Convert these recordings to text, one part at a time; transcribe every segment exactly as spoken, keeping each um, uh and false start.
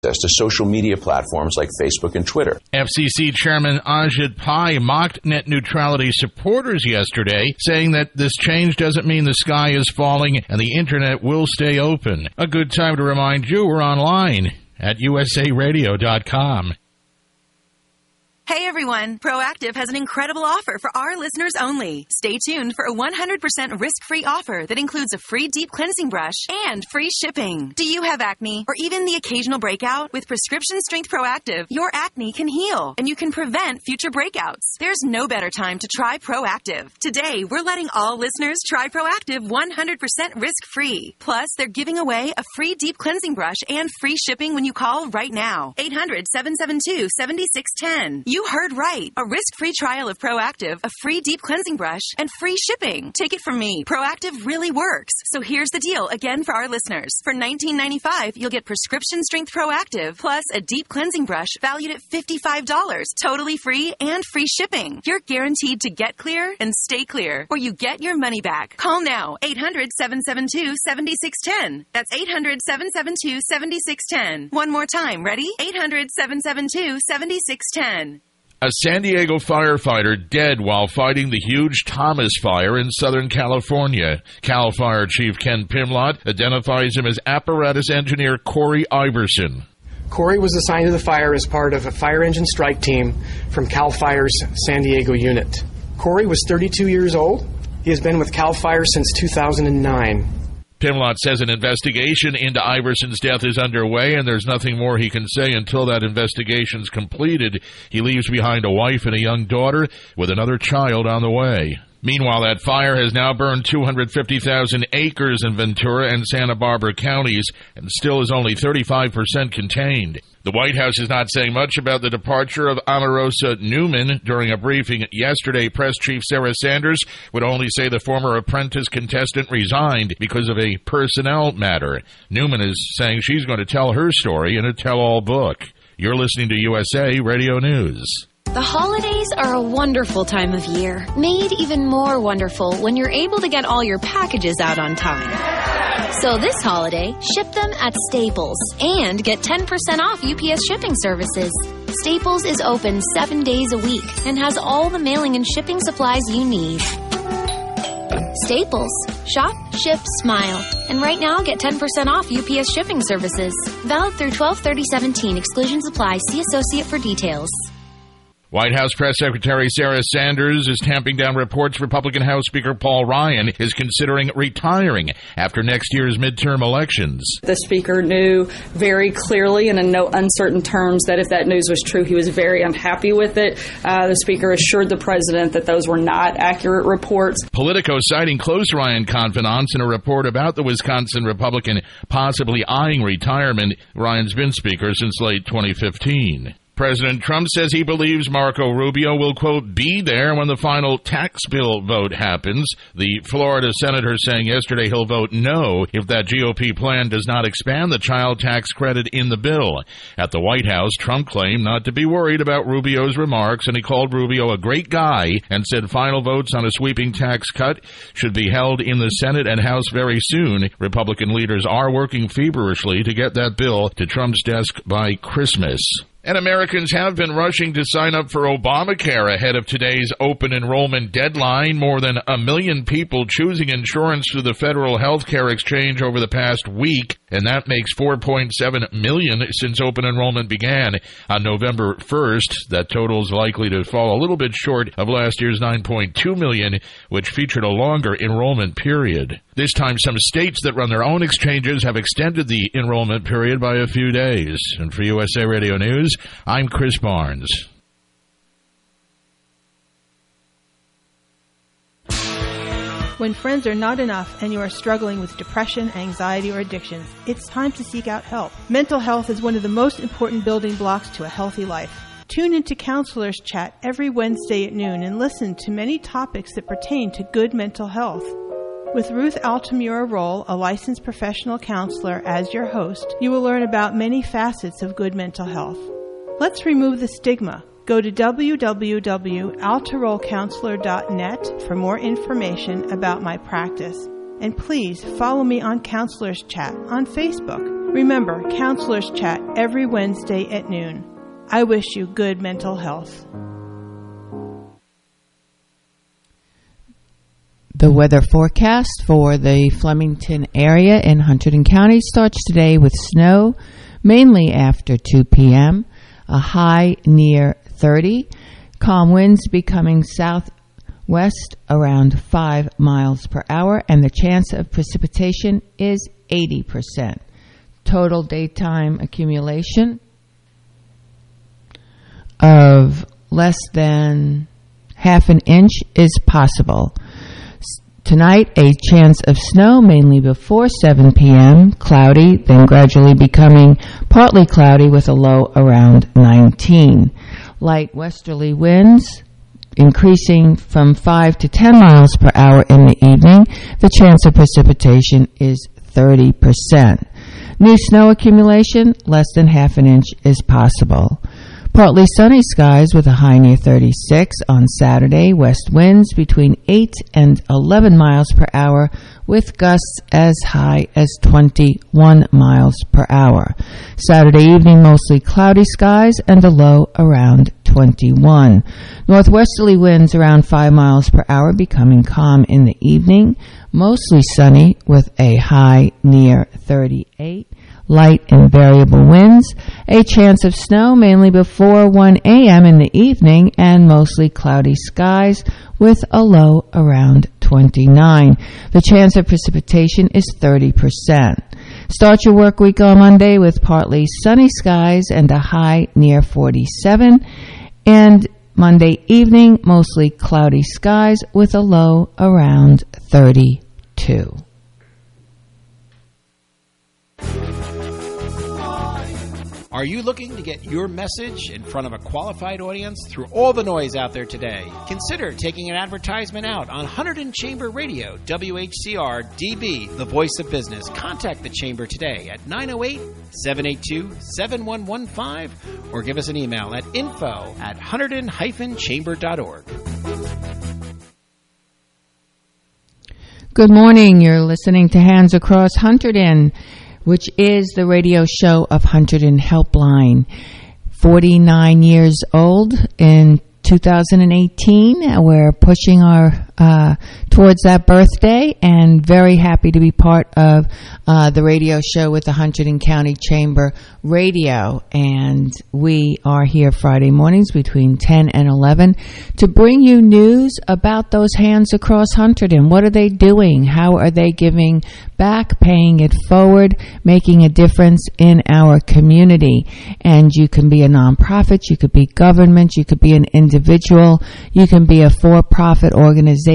access to social media platforms like Facebook and Twitter. F C C Chairman Ajit Pai mocked net neutrality supporters yesterday, saying that this change doesn't mean the sky is falling and the internet will stay open. A good time to remind you we're online at U S A radio dot com. Hey everyone, Proactive has an incredible offer for our listeners only. Stay tuned for a one hundred percent risk-free offer that includes a free deep cleansing brush and free shipping. Do you have acne or even the occasional breakout? With Prescription Strength Proactive, your acne can heal and you can prevent future breakouts. There's no better time to try Proactive. Today, we're letting all listeners try Proactive one hundred percent risk-free. Plus, they're giving away a free deep cleansing brush and free shipping when you call right now. eight hundred, seven seven two, seven six one zero. You heard right. A risk-free trial of Proactive, a free deep cleansing brush, and free shipping. Take it from me. Proactive really works. So here's the deal again for our listeners. For nineteen ninety-five dollars, you'll get Prescription Strength Proactive plus a deep cleansing brush valued at fifty-five dollars. Totally free and free shipping. You're guaranteed to get clear and stay clear, or you get your money back. Call now. eight hundred, seven seven two, seven six one zero. That's eight hundred, seven seven two, seven six one zero. One more time. Ready? eight hundred, seven seven two, seven six one zero. A San Diego firefighter dead while fighting the huge Thomas Fire in Southern California. Cal Fire Chief Ken Pimlott identifies him as apparatus engineer Corey Iverson. Corey was assigned to the fire as part of a fire engine strike team from Cal Fire's San Diego unit. Corey was thirty-two years old. He has been with Cal Fire since two thousand nine. Pimlott says an investigation into Iverson's death is underway, and there's nothing more he can say until that investigation's completed. He leaves behind a wife and a young daughter with another child on the way. Meanwhile, that fire has now burned two hundred fifty thousand acres in Ventura and Santa Barbara counties and still is only thirty-five percent contained. The White House is not saying much about the departure of Omarosa Newman. During a briefing yesterday, Press Chief Sarah Sanders would only say the former Apprentice contestant resigned because of a personnel matter. Newman is saying she's going to tell her story in a tell-all book. You're listening to U S A Radio News. The holidays are a wonderful time of year, made even more wonderful when you're able to get all your packages out on time. So this holiday, ship them at Staples and get ten percent off U P S shipping services. Staples is open seven days a week and has all the mailing and shipping supplies you need. Staples. Shop, ship, smile. And right now, get ten percent off U P S shipping services. Valid through twelve thirty seventeen. Exclusions apply. See associate for details. White House Press Secretary Sarah Sanders is tamping down reports Republican House Speaker Paul Ryan is considering retiring after next year's midterm elections. The Speaker knew very clearly and in no uncertain terms that if that news was true, he was very unhappy with it. Uh, the Speaker assured the President that those were not accurate reports. Politico citing close Ryan confidants in a report about the Wisconsin Republican possibly eyeing retirement. Ryan's been Speaker since late twenty fifteen. President Trump says he believes Marco Rubio will, quote, be there when the final tax bill vote happens. The Florida senator saying yesterday he'll vote no if that G O P plan does not expand the child tax credit in the bill. At the White House, Trump claimed not to be worried about Rubio's remarks, and he called Rubio a great guy and said final votes on a sweeping tax cut should be held in the Senate and House very soon. Republican leaders are working feverishly to get that bill to Trump's desk by Christmas. And Americans have been rushing to sign up for Obamacare ahead of today's open enrollment deadline. More than a million people choosing insurance through the Federal Health Care Exchange over the past week, and that makes four point seven million since open enrollment began on November first. That total is likely to fall a little bit short of last year's nine point two million, which featured a longer enrollment period. This time, some states that run their own exchanges have extended the enrollment period by a few days. And for U S A Radio News, I'm Chris Barnes. When friends are not enough and you are struggling with depression, anxiety, or addictions, it's time to seek out help. Mental health is one of the most important building blocks to a healthy life. Tune into Counselors Chat every Wednesday at noon and listen to many topics that pertain to good mental health. With Ruth Altamura-Roll, a licensed professional counselor, as your host, you will learn about many facets of good mental health. Let's remove the stigma. Go to w w w dot altaroll counselor dot net for more information about my practice. And please follow me on Counselors Chat on Facebook. Remember, counselors chat every Wednesday at noon. I wish you good mental health. The weather forecast for the Flemington area in Hunterdon County starts today with snow, mainly after two p.m., a high near thirty, calm winds becoming southwest around five miles per hour, and the chance of precipitation is eighty percent. Total daytime accumulation of less than half an inch is possible. Tonight, a chance of snow, mainly before seven p.m., cloudy, then gradually becoming partly cloudy with a low around nineteen. Light westerly winds increasing from five to ten miles per hour in the evening. The chance of precipitation is thirty percent. New snow accumulation, less than half an inch is possible. Partly sunny skies with a high near thirty-six on Saturday. West winds between eight and eleven miles per hour with gusts as high as twenty-one miles per hour. Saturday evening, mostly cloudy skies and a low around twenty-one. Northwesterly winds around five miles per hour, becoming calm in the evening. Mostly sunny with a high near thirty-eight. Light and variable winds, a chance of snow mainly before one a.m. in the evening, and mostly cloudy skies with a low around twenty-nine. The chance of precipitation is thirty percent. Start your work week on Monday with partly sunny skies and a high near forty-seven, and Monday evening, mostly cloudy skies with a low around thirty-two. Are you looking to get your message in front of a qualified audience through all the noise out there today? Consider taking an advertisement out on Hunterdon Chamber Radio, W H C R D B, the voice of business. Contact the Chamber today at nine oh eight, seven eight two, seven one one five or give us an email at info at hunterdon dash chamber dot org. Good morning. You're listening to Hands Across Hunterdon, which is the radio show of Hunterdon Helpline. forty-nine years old in two thousand eighteen. We're pushing our uh, towards that birthday, and very happy to be part of uh, the radio show with the Hunterdon County Chamber Radio. And we are here Friday mornings between ten and eleven to bring you news about those Hands Across Hunterdon. What are they doing? How are they giving back, paying it forward, making a difference in our community? And you can be a nonprofit, you could be government, you could be an individual, you can be a for-profit organization,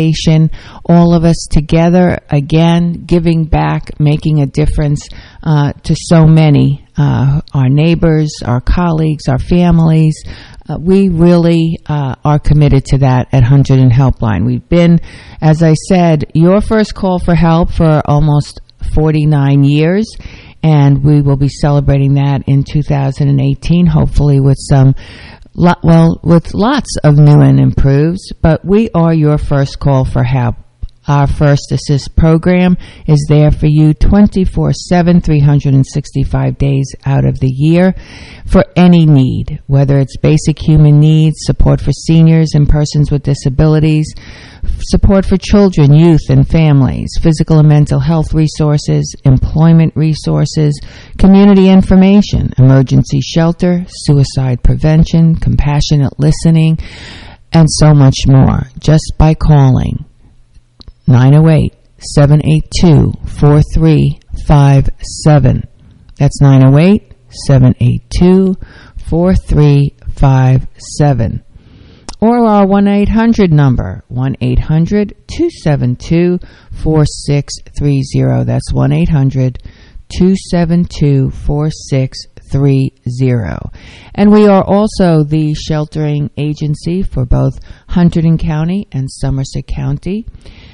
all of us together, again, giving back, making a difference uh, to so many, uh, our neighbors, our colleagues, our families. Uh, we really uh, are committed to that at Hunterdon Helpline. We've been, as I said, your first call for help for almost forty-nine years, and we will be celebrating that in two thousand eighteen, hopefully with some Lot, well, with lots of new and improves, but we are your first call for help. Our First Assist program is there for you twenty-four seven, three hundred sixty-five days out of the year for any need, whether it's basic human needs, support for seniors and persons with disabilities, support for children, youth, and families, physical and mental health resources, employment resources, community information, emergency shelter, suicide prevention, compassionate listening, and so much more, just by calling nine oh eight, seven eight two, four three five seven. That's nine oh eight, seven eight two, four three five seven. Or our one eight hundred number, one eight hundred, two seven two, four six three zero. That's one eight hundred, two seven two, four six three zero. And we are also the sheltering agency for both Hunterdon County and Somerset County.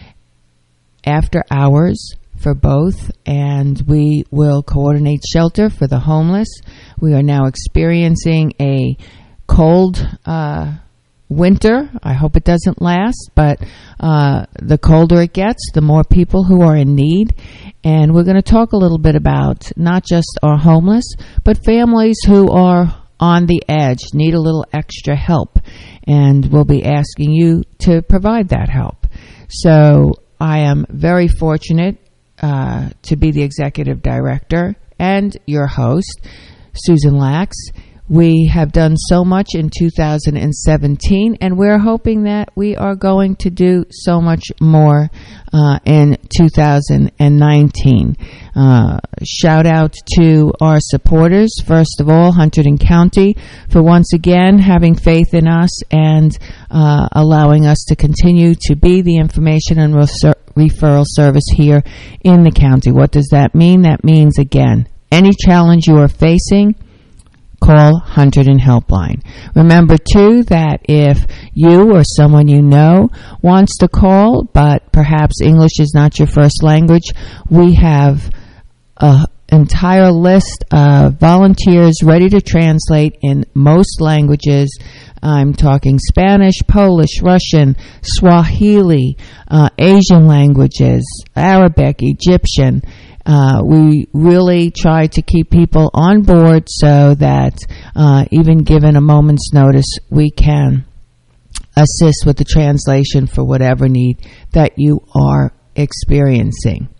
After hours for both, and we will coordinate shelter for the homeless. We are now experiencing a cold uh, winter. I hope it doesn't last, but uh, the colder it gets, the more people who are in need. And we're going to talk a little bit about not just our homeless, but families who are on the edge, need a little extra help. And we'll be asking you to provide that help. So I am very fortunate uh, to be the executive director and your host, Susan Lax. We have done so much in two thousand seventeen, and we're hoping that we are going to do so much more uh, in two thousand nineteen. Uh, shout out to our supporters, first of all, Hunterdon County, for once again having faith in us and uh, allowing us to continue to be the information and refer- referral service here in the county. What does that mean? That means, again, any challenge you are facing, call Hunterdon Helpline. Remember, too, that if you or someone you know wants to call, but perhaps English is not your first language, we have an entire list of volunteers ready to translate in most languages. I'm talking Spanish, Polish, Russian, Swahili, uh, Asian languages, Arabic, Egyptian. Uh, we really try to keep people on board so that uh, even given a moment's notice, we can assist with the translation for whatever need that you are experiencing.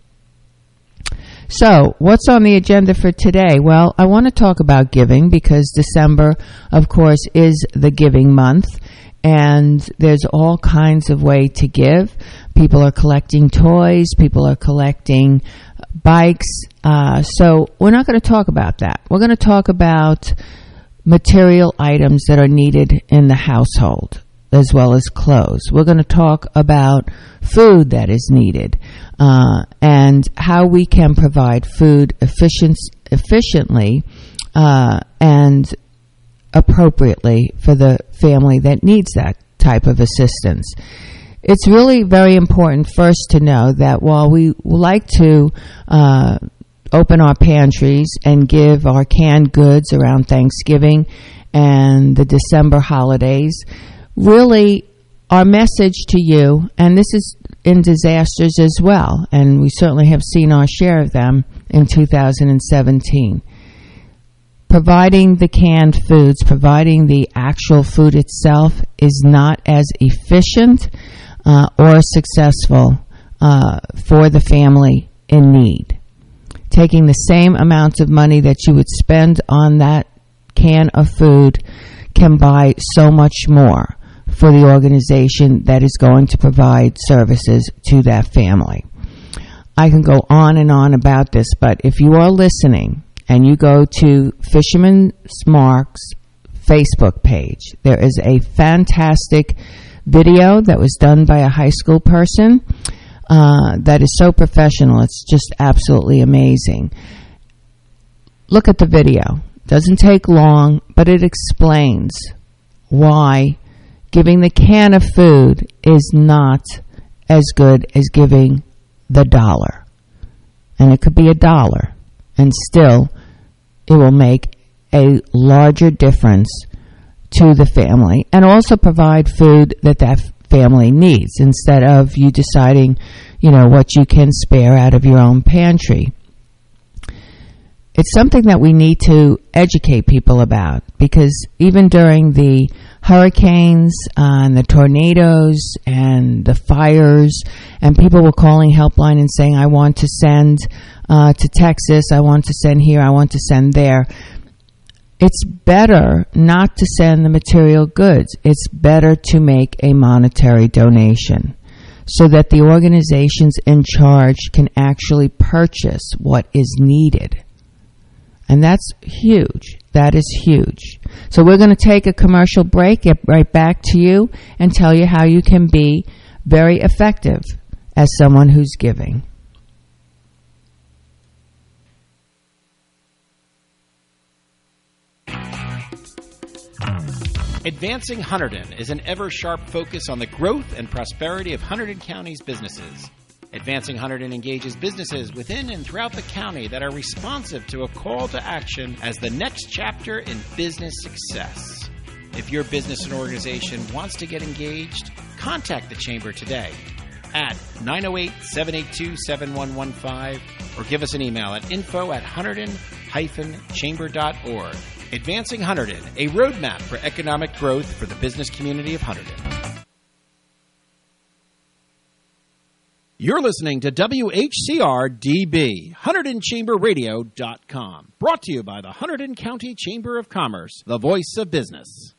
So, what's on the agenda for today? Well, I want to talk about giving because December, of course, is the giving month, and there's all kinds of way to give. People are collecting toys, people are collecting bikes, uh, so we're not going to talk about that. We're going to talk about material items that are needed in the household, as well as clothes. We're going to talk about food that is needed, uh, and how we can provide food efficient, efficiently uh, and appropriately for the family that needs that type of assistance. It's really very important first to know that while we like to uh, open our pantries and give our canned goods around Thanksgiving and the December holidays, really our message to you, and this is in disasters as well, and we certainly have seen our share of them in two thousand seventeen, providing the canned foods, providing the actual food itself is not as efficient Uh, or successful uh, for the family in need. Taking the same amount of money that you would spend on that can of food can buy so much more for the organization that is going to provide services to that family. I can go on and on about this, but if you are listening and you go to Fisherman's Mark's Facebook page, there is a fantastic video that was done by a high school person uh, that is so professional. It's just absolutely amazing. Look at the video. Doesn't take long, but it explains why giving the can of food is not as good as giving the dollar. And it could be a dollar, and still it will make a larger difference to the family, and also provide food that that family needs instead of you deciding, you know, what you can spare out of your own pantry. It's something that we need to educate people about, because even during the hurricanes uh, and the tornadoes and the fires, and people were calling Helpline and saying, I want to send uh, to Texas, I want to send here, I want to send there. It's better not to send the material goods. It's better to make a monetary donation so that the organizations in charge can actually purchase what is needed. And that's huge. That is huge. So we're going to take a commercial break, get right back to you, and tell you how you can be very effective as someone who's giving. Advancing Hunterdon is an ever-sharp focus on the growth and prosperity of Hunterdon County's businesses. Advancing Hunterdon engages businesses within and throughout the county that are responsive to a call to action as the next chapter in business success. If your business and organization wants to get engaged, contact the Chamber today at nine oh eight, seven eight two, seven one one five or give us an email at info at hunterdon dash chamber dot org. Advancing Hunterdon, a roadmap for economic growth for the business community of Hunterdon. You're listening to W H C R D B, Hunterdon Chamber Radio dot com, brought to you by the Hunterdon County Chamber of Commerce, the voice of business.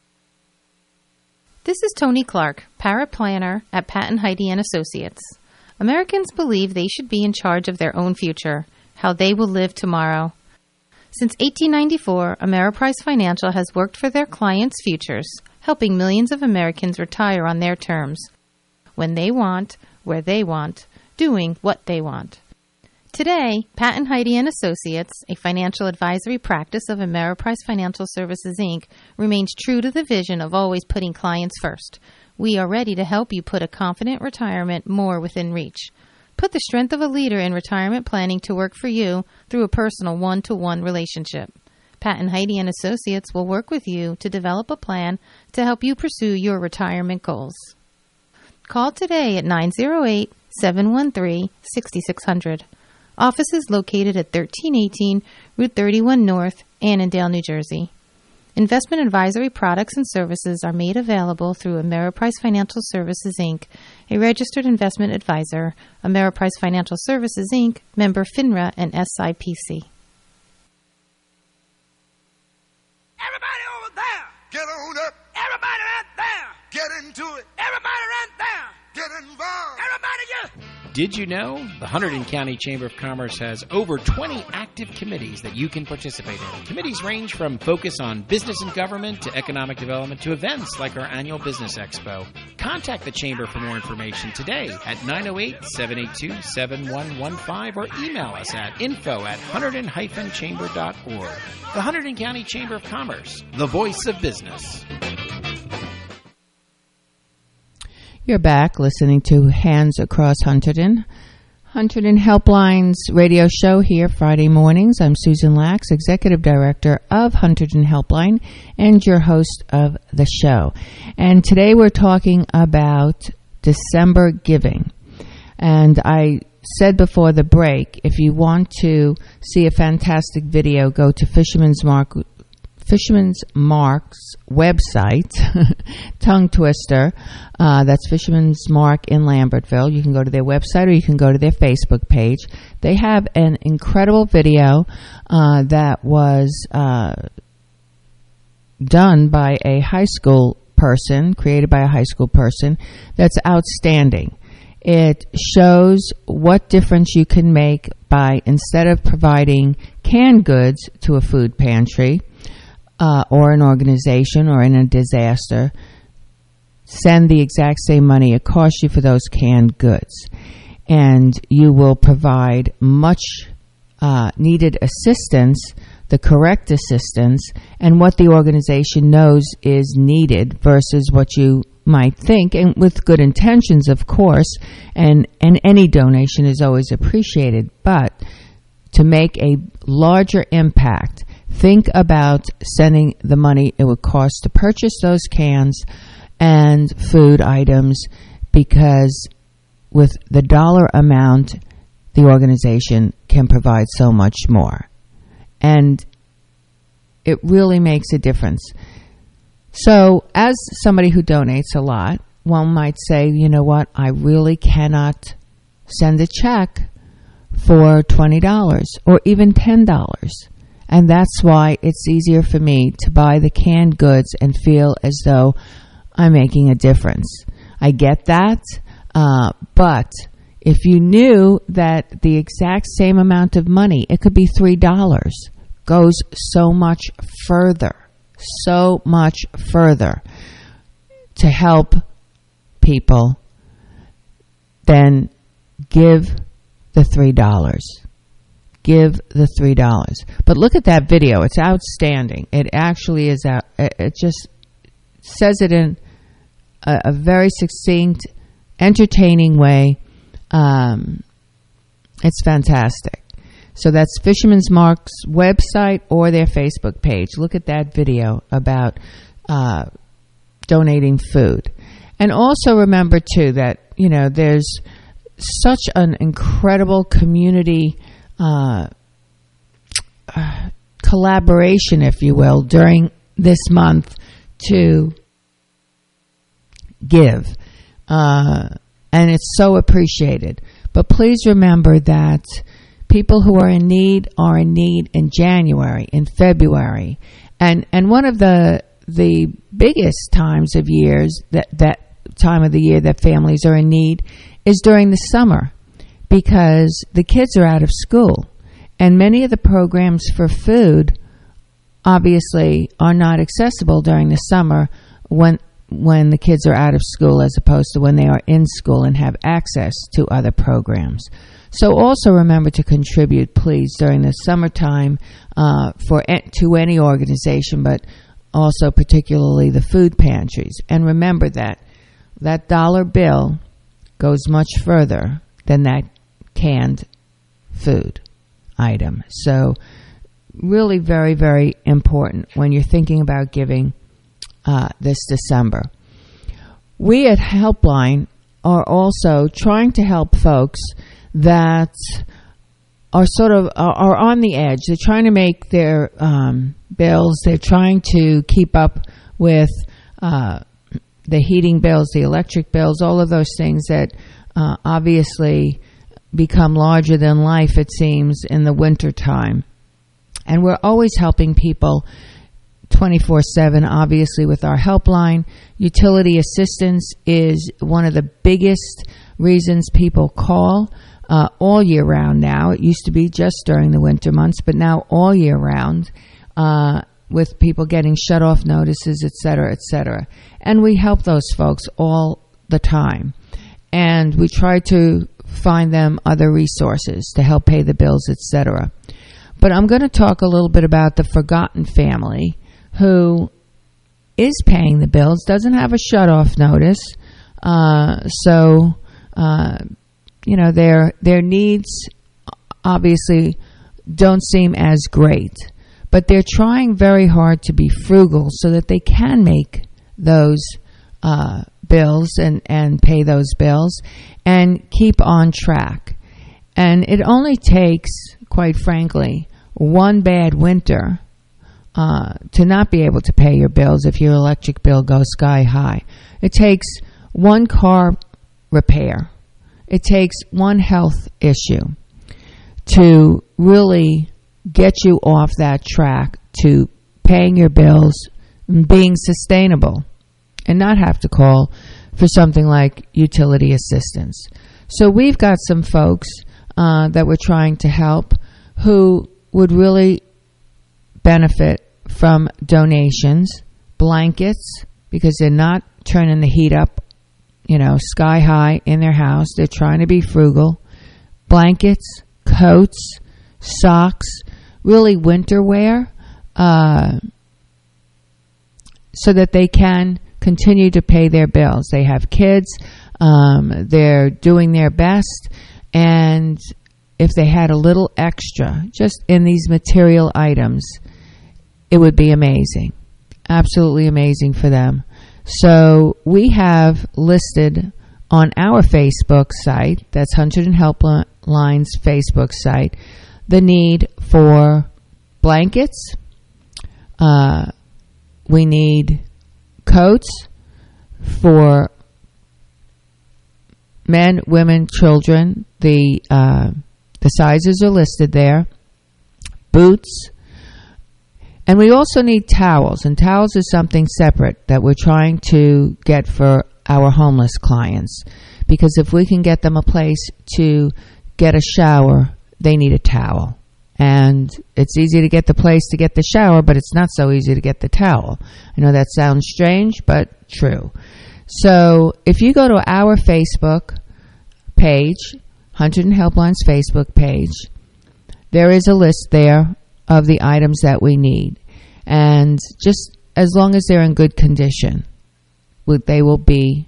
This is Tony Clark, paraplanner at Patton Heidi and Associates. Americans believe they should be in charge of their own future, how they will live tomorrow. Since eighteen ninety-four, Ameriprise Financial has worked for their clients' futures, helping millions of Americans retire on their terms, when they want, where they want, doing what they want. Today, Patton Heidi and Associates, a financial advisory practice of Ameriprise Financial Services, Incorporated, remains true to the vision of always putting clients first. We are ready to help you put a confident retirement more within reach. Put the strength of a leader in retirement planning to work for you through a personal one-to-one relationship. Patton Heidi and Associates will work with you to develop a plan to help you pursue your retirement goals. Call today at nine oh eight, seven one three, six six zero zero. Office is located at thirteen eighteen Route thirty-one North, Annandale, New Jersey. Investment advisory products and services are made available through Ameriprise Financial Services, Incorporated, a registered investment advisor, Ameriprise Financial Services, Incorporated, member FINRA and S I P C. Everybody over there, get on up. Everybody right there, get into it. Everybody right there, get involved. Everybody just... Did you know the Hunterdon County Chamber of Commerce has over twenty active committees that you can participate in? Committees range from focus on business and government to economic development to events like our annual Business Expo. Contact the Chamber for more information today at nine oh eight, seven eight two, seven one one five or email us at info at hunterdon dash chamber dot org. The Hunterdon County Chamber of Commerce, the voice of business. You're back listening to Hands Across Hunterdon. Hunterdon Helpline's radio show here Friday mornings. I'm Susan Lax, Executive Director of Hunterdon Helpline and your host of the show. And today we're talking about December giving. And I said before the break, if you want to see a fantastic video, go to Fisherman's Mark Fisherman's Mark's website, tongue twister. Uh, that's Fisherman's Mark in Lambertville. You can go to their website or you can go to their Facebook page. They have an incredible video uh, that was uh, done by a high school person, created by a high school person, that's outstanding. It shows what difference you can make by, instead of providing canned goods to a food pantry, Uh, or an organization or in a disaster, send the exact same money it costs you for those canned goods. And you will provide much uh, needed assistance, the correct assistance, and what the organization knows is needed versus what you might think, and with good intentions, of course, and, and any donation is always appreciated. But to make a larger impact, think about sending the money it would cost to purchase those cans and food items, because with the dollar amount, the organization can provide so much more. And it really makes a difference. So as somebody who donates a lot, one might say, you know what, I really cannot send a check for twenty dollars or even ten dollars. And that's why it's easier for me to buy the canned goods and feel as though I'm making a difference. I get that, uh, but if you knew that the exact same amount of money, it could be three dollars, goes so much further, so much further to help people, then give the three dollars. Give the three dollars. But look at that video. It's outstanding. It actually is out. It just says it in a, a very succinct, entertaining way. Um, it's fantastic. So that's Fisherman's Mark's website or their Facebook page. Look at that video about uh, donating food. And also remember, too, that, you know, there's such an incredible community uh, uh, collaboration, if you will, during this month to give. Uh, and it's so appreciated. But please remember that people who are in need are in need in January, in February. And and one of the the biggest times of years, that, that time of the year that families are in need, is during the summer, because the kids are out of school. And many of the programs for food obviously are not accessible during the summer when when the kids are out of school, as opposed to when they are in school and have access to other programs. So also remember to contribute, please, during the summertime uh, for to any organization, but also particularly the food pantries. And remember that that dollar bill goes much further than that canned food item. So really very, very important when you're thinking about giving uh, this December. We at Helpline are also trying to help folks that are sort of are, are on the edge. They're trying to make their um, bills. They're trying to keep up with uh, the heating bills, the electric bills, all of those things that uh, obviously become larger than life, it seems, in the winter time. And we're always helping people twenty-four seven, obviously, with our helpline. Utility assistance is one of the biggest reasons people call uh, all year round now. It used to be just during the winter months, but now all year round, uh, with people getting shut-off notices, et cetera, et cetera. And we help those folks all the time. And we try to find them other resources to help pay the bills, et cetera. But I'm going to talk a little bit about the forgotten family who is paying the bills, doesn't have a shut-off notice, uh, so uh, you know their their needs obviously don't seem as great, but they're trying very hard to be frugal so that they can make those uh, bills and, and pay those bills and keep on track. And it only takes, quite frankly, one bad winter uh, to not be able to pay your bills if your electric bill goes sky high. It takes one car repair. It takes one health issue to really get you off that track to paying your bills and being sustainable and not have to call for something like utility assistance. So we've got some folks uh, that we're trying to help who would really benefit from donations, blankets, because they're not turning the heat up, you know, sky high in their house. They're trying to be frugal. Blankets, coats, socks, really winter wear, uh, so that they can continue to pay their bills. They have kids. Um, they're doing their best. And if they had a little extra just in these material items, it would be amazing. Absolutely amazing for them. So we have listed on our Facebook site, that's Hunterdon Helpline's Facebook site, the need for blankets. Uh, we need coats for men, women, children. The uh, the sizes are listed there. Boots. And we also need towels. And towels is something separate that we're trying to get for our homeless clients. Because if we can get them a place to get a shower, they need a towel. And it's easy to get the place to get the shower, but it's not so easy to get the towel. I know that sounds strange, but true. So if you go to our Facebook page, Hunterdon Helpline's Facebook page, there is a list there of the items that we need. And just as long as they're in good condition, they will be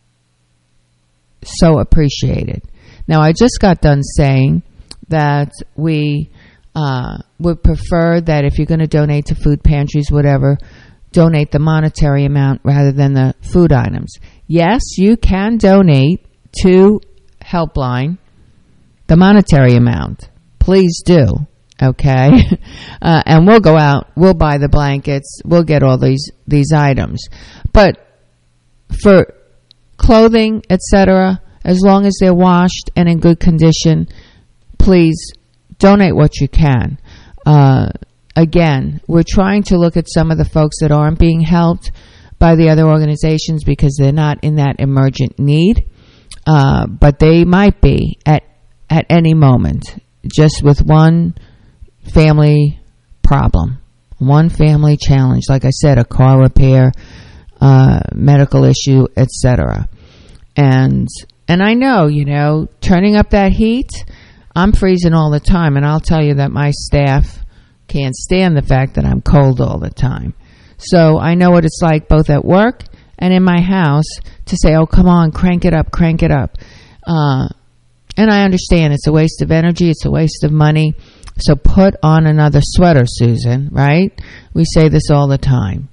so appreciated. Now, I just got done saying that we uh, would prefer that if you're going to donate to food pantries, whatever, donate the monetary amount rather than the food items. Yes, you can donate to Helpline the monetary amount. Please do. Okay? Uh, and we'll go out, we'll buy the blankets, we'll get all these, these items. But for clothing, et cetera, as long as they're washed and in good condition, please donate what you can. Uh, again, we're trying to look at some of the folks that aren't being helped by the other organizations because they're not in that emergent need. Uh, but they might be at, at any moment, just with one family problem, one family challenge, like I said, a car repair, uh, medical issue, et cetera. And and I know, you know, turning up that heat, I'm freezing all the time, and I'll tell you that my staff can't stand the fact that I'm cold all the time. So I know what it's like both at work and in my house to say, oh, come on, crank it up, crank it up. Uh, and I understand it's a waste of energy, it's a waste of money. So put on another sweater, Susan, right? We say this all the time.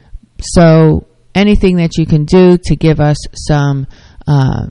So anything that you can do to give us some uh,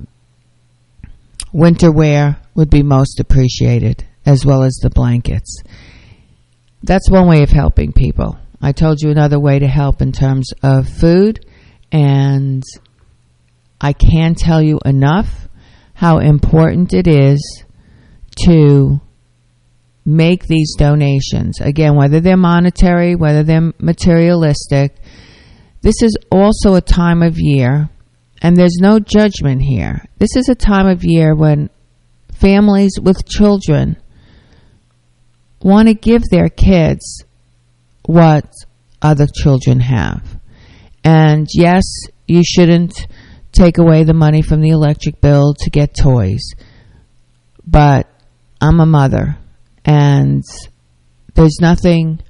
winter wear would be most appreciated, as well as the blankets. That's one way of helping people. I told you another way to help in terms of food, and I can't tell you enough how important it is to make these donations. Again, whether they're monetary, whether they're materialistic, this is also a time of year, and there's no judgment here. This is a time of year when families with children want to give their kids what other children have. And yes, you shouldn't take away the money from the electric bill to get toys. But I'm a mother, and there's nothing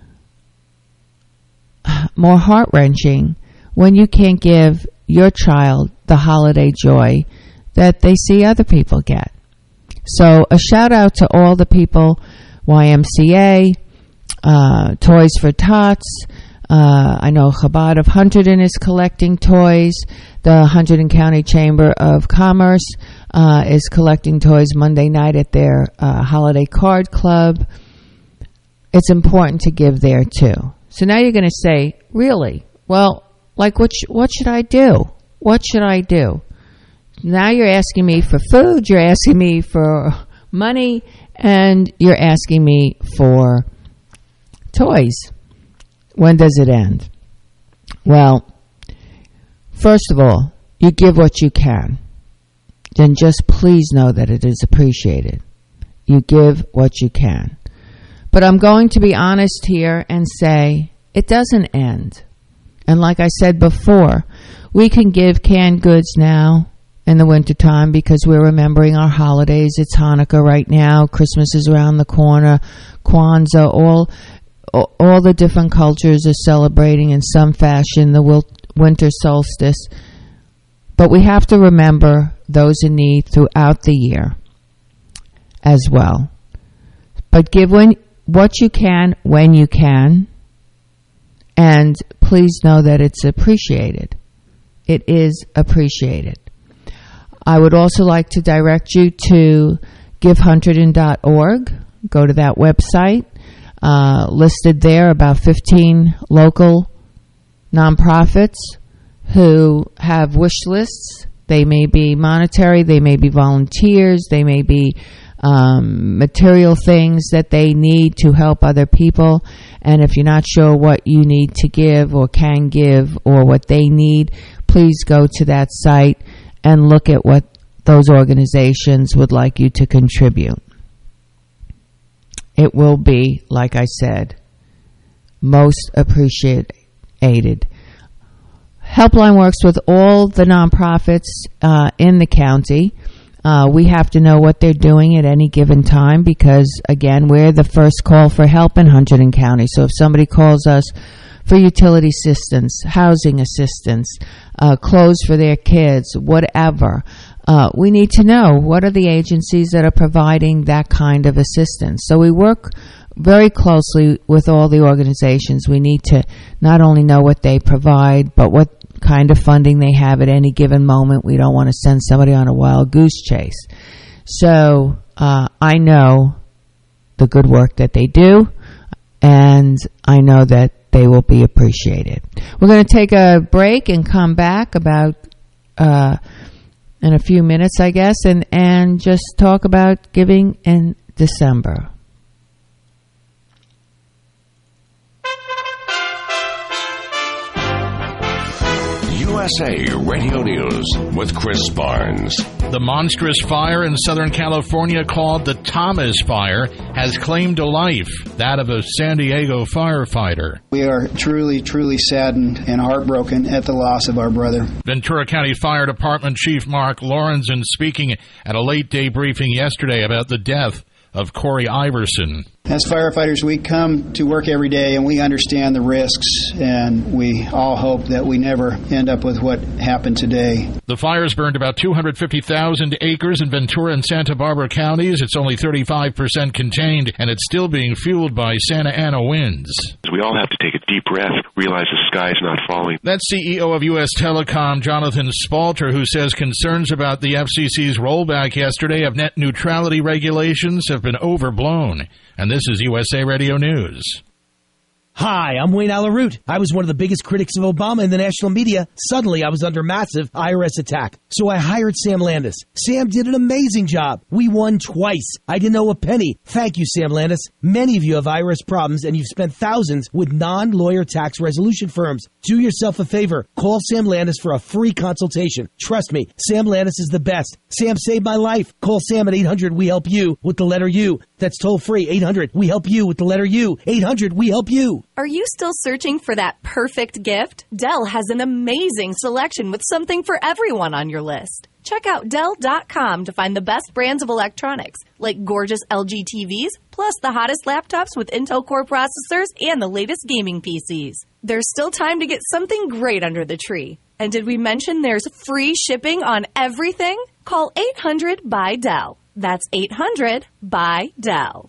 more heart-wrenching when you can't give your child the holiday joy that they see other people get. So a shout out to all the people, Y M C A, uh, Toys for Tots. Uh, I know Chabad of Hunterdon is collecting toys. The Hunterdon County Chamber of Commerce uh, is collecting toys Monday night at their uh, holiday card club. It's important to give there too. So now you're going to say, really? Well, like what, sh- what should I do? What should I do? Now you're asking me for food, you're asking me for money, and you're asking me for toys. When does it end? Well, first of all, you give what you can. Then just please know that it is appreciated. You give what you can. But I'm going to be honest here and say it doesn't end. And like I said before, we can give canned goods now in the wintertime because we're remembering our holidays. It's Hanukkah right now. Christmas is around the corner. Kwanzaa, all all the different cultures are celebrating in some fashion the wil- winter solstice. But we have to remember those in need throughout the year as well. But give when, what you can when you can. And please know that it's appreciated. It is appreciated. I would also like to direct you to give hunterdon dot org. Go to that website. Uh, listed there about fifteen local nonprofits who have wish lists. They may be monetary, they may be volunteers, they may be um, material things that they need to help other people. And if you're not sure what you need to give or can give or what they need, please go to that site and look at what those organizations would like you to contribute. It will be, like I said, most appreciated. Helpline works with all the nonprofits uh, in the county. Uh, we have to know what they're doing at any given time because, again, we're the first call for help in Hunterdon County. So if somebody calls us for utility assistance, housing assistance, uh, clothes for their kids, whatever, Uh, we need to know what are the agencies that are providing that kind of assistance. So we work very closely with all the organizations. We need to not only know what they provide, but what kind of funding they have at any given moment. We don't want to send somebody on a wild goose chase. So uh, I know the good work that they do, and I know that they will be appreciated. We're going to take a break and come back about uh, in a few minutes, I guess, and, and just talk about giving in December. U S A Radio News with Chris Barnes. The monstrous fire in Southern California called the Thomas Fire has claimed a life, that of a San Diego firefighter. We are truly, truly saddened and heartbroken at the loss of our brother. Ventura County Fire Department Chief Mark Lorenzen speaking at a late-day briefing yesterday about the death of Corey Iverson. As firefighters, we come to work every day and we understand the risks, and we all hope that we never end up with what happened today. The fires burned about two hundred fifty thousand acres in Ventura and Santa Barbara counties. It's only thirty-five percent contained, and it's still being fueled by Santa Ana winds. We all have to take a deep breath, realize the sky's not falling. That's C E O of U S Telecom, Jonathan Spalter, who says concerns about the F C C's rollback yesterday of net neutrality regulations have been overblown. And this is U S A Radio News. Hi, I'm Wayne Alaroot. I was one of the biggest critics of Obama in the national media. Suddenly, I was under massive I R S attack. So I hired Sam Landis. Sam did an amazing job. We won twice. I didn't owe a penny. Thank you, Sam Landis. Many of you have I R S problems, and you've spent thousands with non-lawyer tax resolution firms. Do yourself a favor. Call Sam Landis for a free consultation. Trust me, Sam Landis is the best. Sam saved my life. Call Sam at eight hundred we help you with the letter U. That's toll free. eight hundred we help you with the letter U. eight hundred we help you. Are you still searching for that perfect gift? Dell has an amazing selection with something for everyone on your list. Check out Dell dot com to find the best brands of electronics, like gorgeous L G T Vs, plus the hottest laptops with Intel Core processors and the latest gaming P Cs. There's still time to get something great under the tree. And did we mention there's free shipping on everything? Call eight hundred by Dell. That's eight hundred by Dell.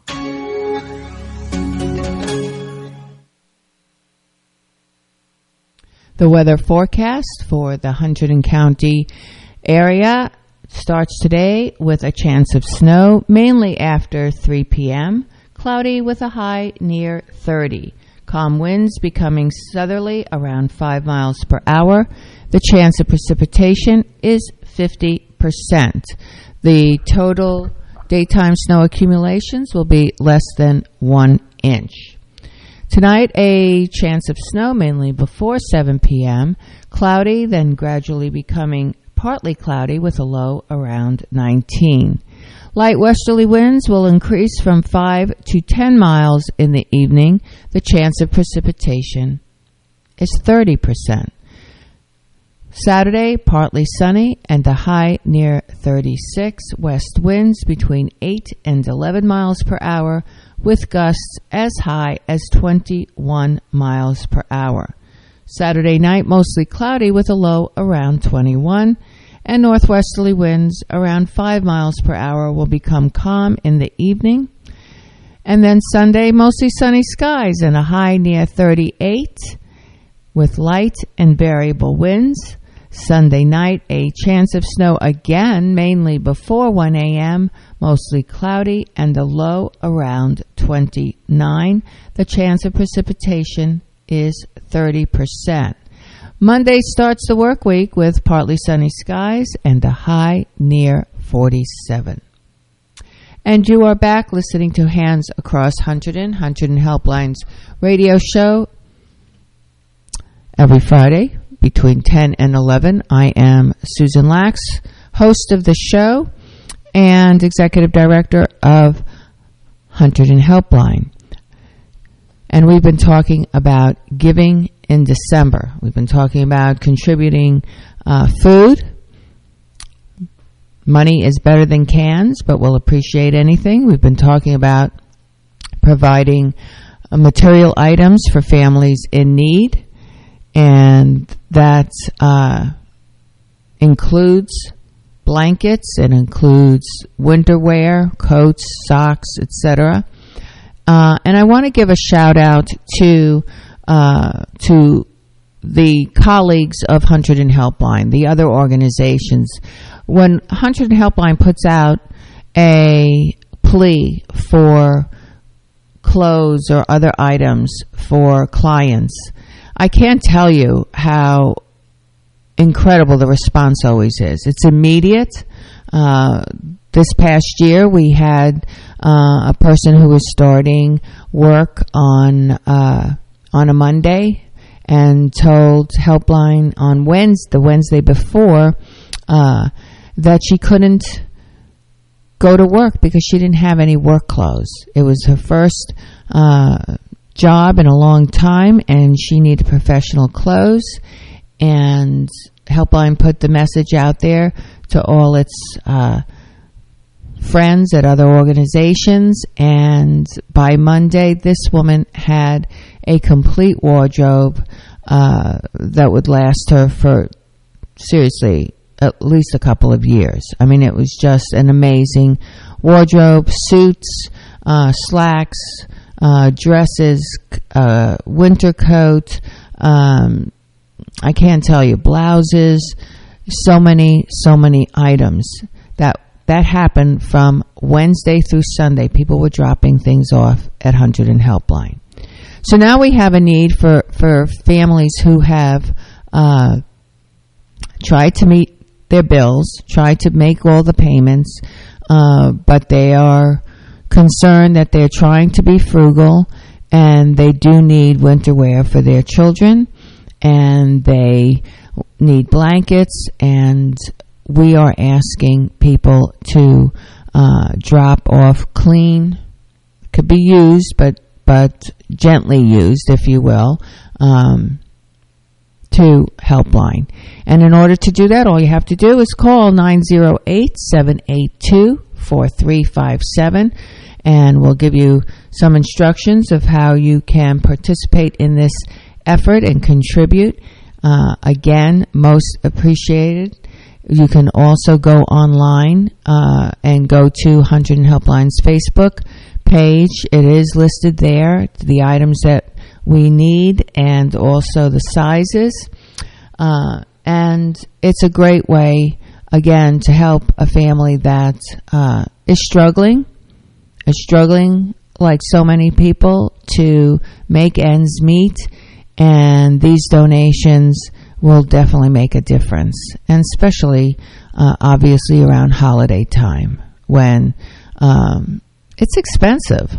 The weather forecast for the Hunterdon County area starts today with a chance of snow, mainly after three p.m., cloudy with a high near thirty. Calm winds becoming southerly around five miles per hour. The chance of precipitation is fifty percent. The total daytime snow accumulations will be less than one inch. Tonight, a chance of snow mainly before seven p.m., cloudy, then gradually becoming partly cloudy with a low around nineteen. Light westerly winds will increase from five to ten miles in the evening. The chance of precipitation is thirty percent. Saturday, partly sunny and a high near thirty-six. West winds between eight and eleven miles per hour, with gusts as high as twenty-one miles per hour. Saturday night, mostly cloudy with a low around twenty-one, and northwesterly winds around five miles per hour will become calm in the evening. And then Sunday, mostly sunny skies and a high near thirty-eight, with light and variable winds. Sunday night, a chance of snow again, mainly before one a.m., mostly cloudy and a low around twenty-nine. The chance of precipitation is thirty percent. Monday starts the work week with partly sunny skies and a high near forty-seven. And you are back listening to Hands Across Hunterdon, Hunterdon Helpline's radio show every Friday between ten and eleven. I am Susan Lax, host of the show and executive director of Hunterdon Helpline. And we've been talking about giving in December. We've been talking about contributing uh, food. Money is better than cans, but we'll appreciate anything. We've been talking about providing uh, material items for families in need, and that uh, includes blankets, it includes winter wear, coats, socks, et cetera. Uh, and I want to give a shout out to uh, to the colleagues of Hunterdon Helpline, the other organizations. When Hunterdon Helpline puts out a plea for clothes or other items for clients, I can't tell you how incredible the response always is. It's immediate. Uh, this past year, we had uh, a person who was starting work on uh, on a Monday and told Helpline on Wednesday, the Wednesday before, uh, that she couldn't go to work because she didn't have any work clothes. It was her first uh, job in a long time, and she needed professional clothes. And Helpline put the message out there to all its uh, friends at other organizations, and by Monday, this woman had a complete wardrobe uh, that would last her for, seriously, at least a couple of years. I mean, it was just an amazing wardrobe, suits, uh, slacks, uh, dresses, uh, winter coat, um, I can't tell you, blouses, so many, so many items. That that happened from Wednesday through Sunday. People were dropping things off at Hunterdon Helpline. So now we have a need for, for families who have uh, tried to meet their bills, tried to make all the payments, uh, but they are concerned that they're trying to be frugal, and they do need winter wear for their children, and they need blankets, and we are asking people to uh, drop off clean, could be used, but but gently used, if you will, um, to Helpline. And in order to do that, all you have to do is call nine zero eight, seven eight two, four three five seven, and we'll give you some instructions of how you can participate in this effort and contribute. Uh, again, most appreciated. You can also go online uh, and go to Hunterdon Helpline's Facebook page. It is listed there, the items that we need and also the sizes. Uh, and it's a great way, again, to help a family that uh, is struggling, is struggling like so many people to make ends meet. And these donations will definitely make a difference, and especially, uh, obviously, around holiday time when um, it's expensive.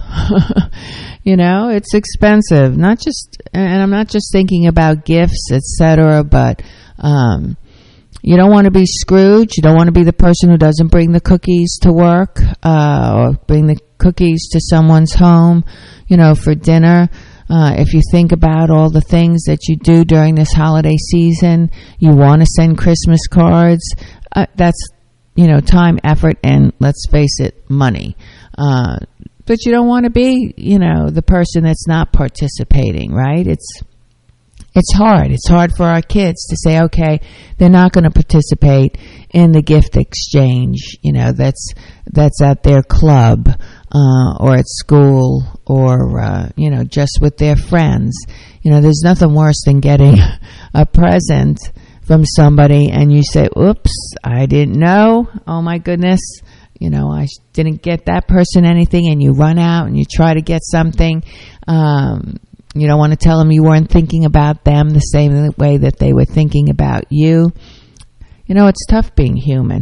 You know, it's expensive. Not just, and I'm not just thinking about gifts, et cetera, but um, you don't want to be Scrooge. You don't want to be the person who doesn't bring the cookies to work uh, or bring the cookies to someone's home, you know, for dinner. Uh, if you think about all the things that you do during this holiday season, you want to send Christmas cards. Uh, that's, you know, time, effort, and let's face it, money. Uh, but you don't want to be, you know, the person that's not participating, right? It's it's hard. It's hard for our kids to say, okay, they're not going to participate in the gift exchange, you know, that's that's at their club. Uh, or at school, or, uh, you know, just with their friends. You know, there's nothing worse than getting a present from somebody and you say, oops, I didn't know. Oh, my goodness. You know, I didn't get that person anything, and you run out and you try to get something. Um, you don't want to tell them you weren't thinking about them the same way that they were thinking about you. You know, it's tough being human.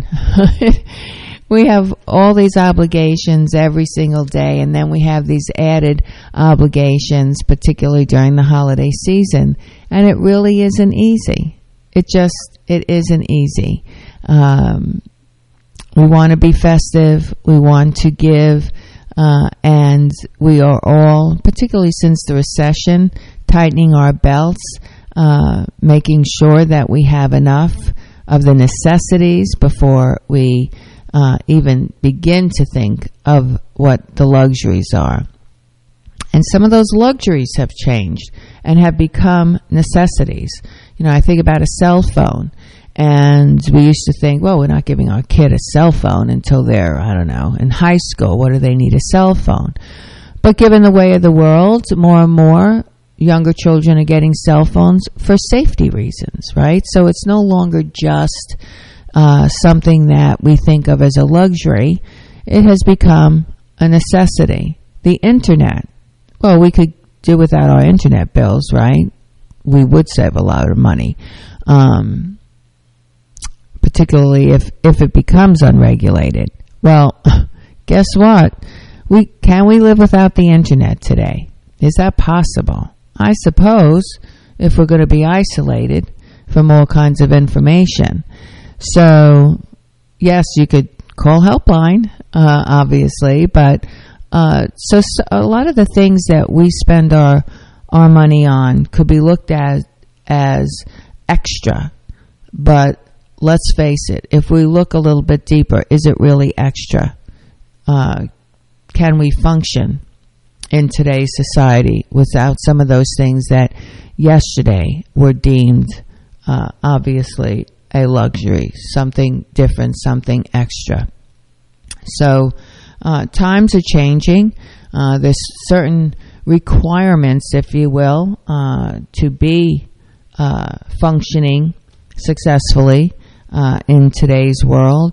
We have all these obligations every single day, and then we have these added obligations, particularly during the holiday season, and it really isn't easy. It just, it isn't easy. Um, we want to be festive. We want to give, uh, and we are all, particularly since the recession, tightening our belts, uh, making sure that we have enough of the necessities before we Uh, even begin to think of what the luxuries are. And some of those luxuries have changed and have become necessities. You know, I think about a cell phone, and we used to think, well, we're not giving our kid a cell phone until they're, I don't know, in high school. What do they need a cell phone? But given the way of the world, more and more younger children are getting cell phones for safety reasons, right? So it's no longer just uh, something that we think of as a luxury. It has become a necessity. The internet, well, we could do without our internet bills, right? We would save a lot of money, um, particularly if, if it becomes unregulated. Well, guess what? We can we live without the internet today? Is that possible? I suppose, if we're going to be isolated from all kinds of information. So, yes, you could call Helpline, uh, obviously, but uh, so, so a lot of the things that we spend our our money on could be looked at as extra. But let's face it, if we look a little bit deeper, is it really extra? Uh, can we function in today's society without some of those things that yesterday were deemed uh, obviously a luxury, something different, something extra? So uh, times are changing. Uh, there's certain requirements, if you will, uh, to be uh, functioning successfully uh, in today's world,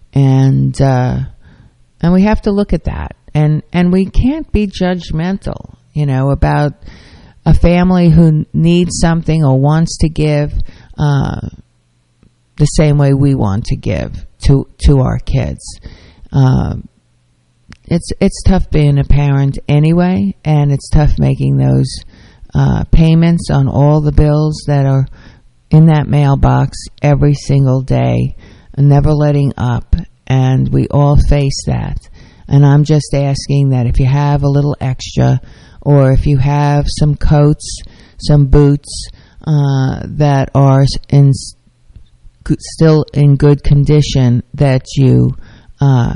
and uh, and we have to look at that. And and we can't be judgmental, you know, about a family who needs something or wants to give uh, the same way we want to give to to our kids. Um, it's it's tough being a parent anyway, and it's tough making those uh, payments on all the bills that are in that mailbox every single day, and never letting up. And we all face that. And I'm just asking that if you have a little extra, or if you have some coats, some boots uh, that are in still in good condition, that you uh,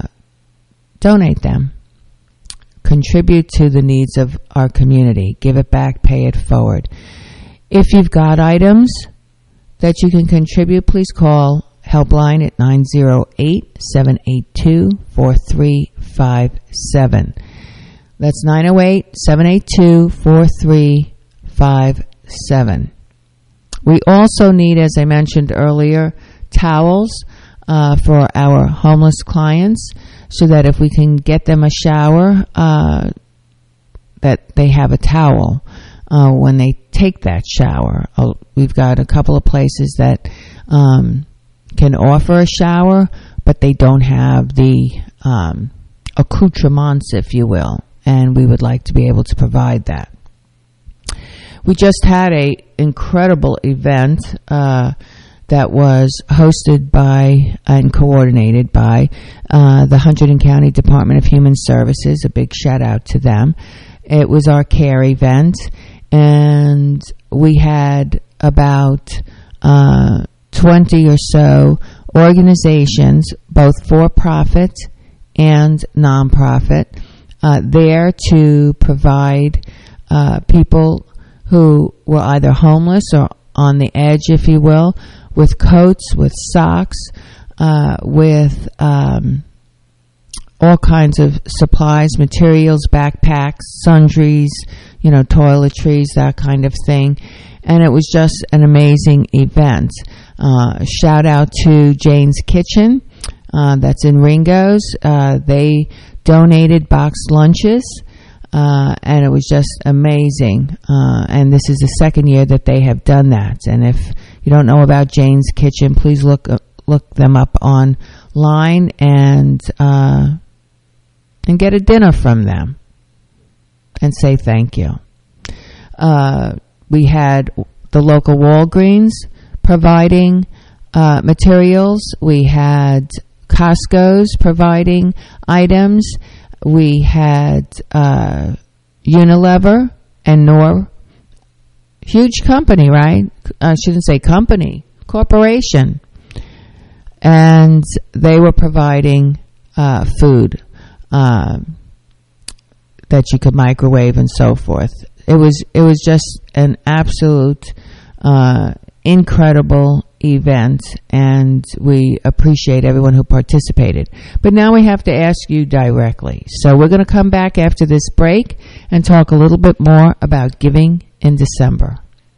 donate them. Contribute to the needs of our community. Give it back, pay it forward. If you've got items that you can contribute, please call Helpline at nine zero eight, seven eight two, four three five seven. That's nine zero eight, seven eight two, four three five seven. We also need, as I mentioned earlier, towels uh, for our homeless clients, so that if we can get them a shower, uh, that they have a towel uh, when they take that shower. Uh, we've got a couple of places that um, can offer a shower, but they don't have the um, accoutrements, if you will, and we would like to be able to provide that. We just had a incredible event uh, that was hosted by and coordinated by uh, the Hunterdon County Department of Human Services. A big shout out to them. It was our CARE event, and we had about uh, twenty or so organizations, both for-profit and non-profit, uh, there to provide uh, people who were either homeless or on the edge, if you will, with coats, with socks, uh, with um, all kinds of supplies, materials, backpacks, sundries, you know, toiletries, that kind of thing. And it was just an amazing event. Uh, shout out to Jane's Kitchen, uh, that's in Ringo's. Uh, they donated boxed lunches. Uh, and it was just amazing. Uh, and this is the second year that they have done that. And if you don't know about Jane's Kitchen, please look uh, look them up online and uh, and get a dinner from them and say thank you. Uh, we had the local Walgreens providing uh, materials. We had Costco's providing items. We had uh, Unilever and Knorr, huge company, right? I shouldn't say company, corporation. And they were providing uh, food uh, that you could microwave and so forth. It was it was just an absolute uh, incredible event, and we appreciate everyone who participated. But now we have to ask you directly. So we're going to come back after this break and talk a little bit more about giving in December.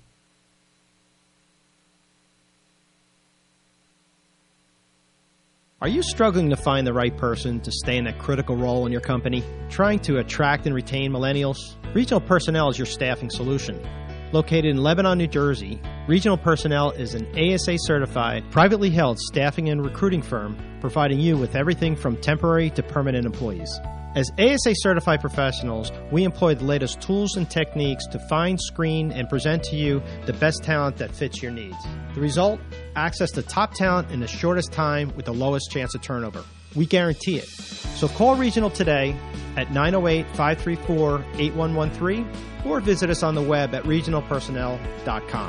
Are you struggling to find the right person to stay in that critical role in your company? Trying to attract and retain millennials? Regional Personnel is your staffing solution. Located in Lebanon, New Jersey, Regional Personnel is an A S A-certified, privately held staffing and recruiting firm providing you with everything from temporary to permanent employees. As A S A-certified professionals, we employ the latest tools and techniques to find, screen, and present to you the best talent that fits your needs. The result? Access to top talent in the shortest time with the lowest chance of turnover. We guarantee it. So call Regional today at nine oh eight, five three four, eight one one three or visit us on the web at regional personnel dot com.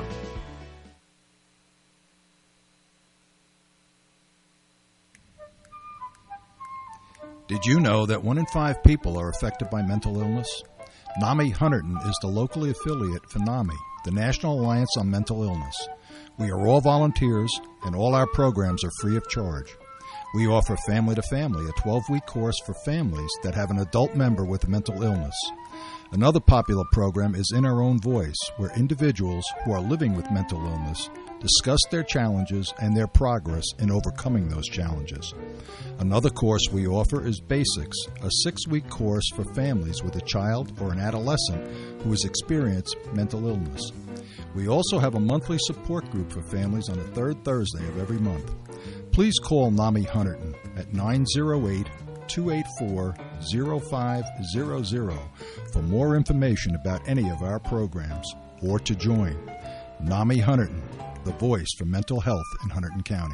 Did you know that one in five people are affected by mental illness? NAMI Hunterdon is the locally affiliate for NAMI, the National Alliance on Mental Illness. We are all volunteers, and all our programs are free of charge. We offer Family to Family, a twelve-week course for families that have an adult member with a mental illness. Another popular program is In Our Own Voice, where individuals who are living with mental illness discuss their challenges and their progress in overcoming those challenges. Another course we offer is Basics, a six-week course for families with a child or an adolescent who has experienced mental illness. We also have a monthly support group for families on the third Thursday of every month. Please call NAMI Hunterdon at nine oh eight, two eight four, oh five hundred for more information about any of our programs or to join. NAMI Hunterdon, the voice for mental health in Hunterdon County.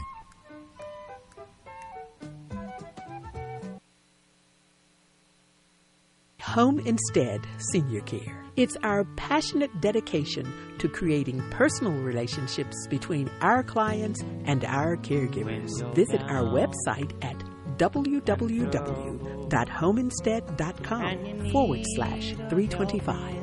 Home Instead Senior Care. It's our passionate dedication to creating personal relationships between our clients and our caregivers. Visit our website at w w w dot home instead dot com forward slash three twenty-five.